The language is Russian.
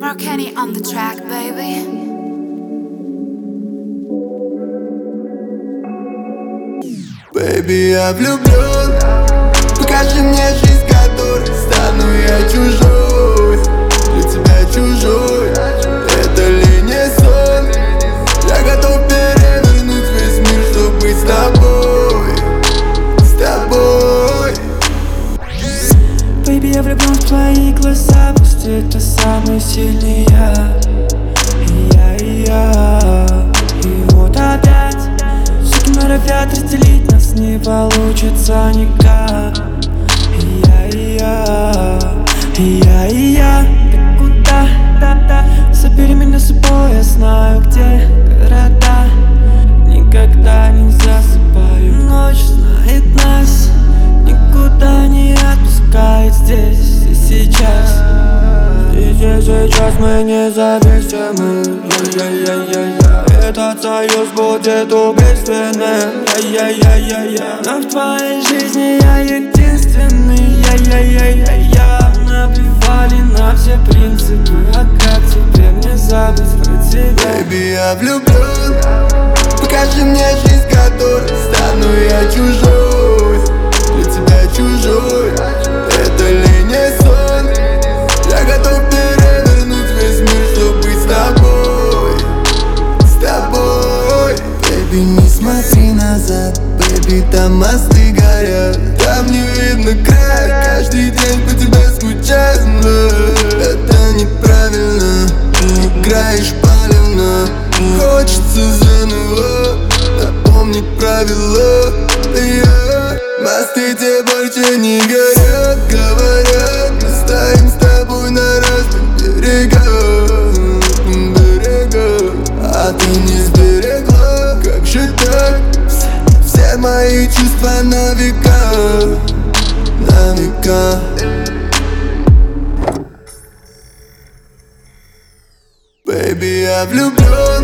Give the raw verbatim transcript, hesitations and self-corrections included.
Marcani on the track, baby. Baby, я влюблен. Покажи мне жизнь, которой стану я чужой. Для тебя чужой. Это ли не сон? Я готов перевернуть весь мир, чтобы быть с тобой. С тобой. Baby, я влюблен в твои глаза. Пусть это самый сильный я. И я, и я. И вот опять щеки норовят разделить нас, не получится никак. И я, и я. И я, и я. Ты куда? Да-да. Забери меня с собой, я знаю, где города. Никогда не засыпаю, ночь знает нас. Никуда не отпускает здесь и сейчас. Здесь и сейчас мы независимы. Я-я-я-я-я. Этот союз будет убийственным. Я-я-я-я-я. Но в твоей жизни я единственный. Я-я-я-я-я. Наплевали на все принципы. А как теперь мне забыть про тебя? Baby, я влюблен. Покажи мне жизнь, которой стану я чужой. Для тебя чужой. Это ли не сон? Я готов перевернуть весь мир, чтобы быть с тобой. С тобой. Baby, не смотри назад. Baby, там мосты горят. Там не видно края. Каждый день по тебе скучаю, но это неправильно. Ты играешь палевно. Хочется заново напомнить правила. Я, мосты те больше не горят. Говорят, мы стоим с тобой на разных берегах. Берегах. А ты не сберегла. Как же так? Все мои чувства на века. На века. Baby, я влюблен.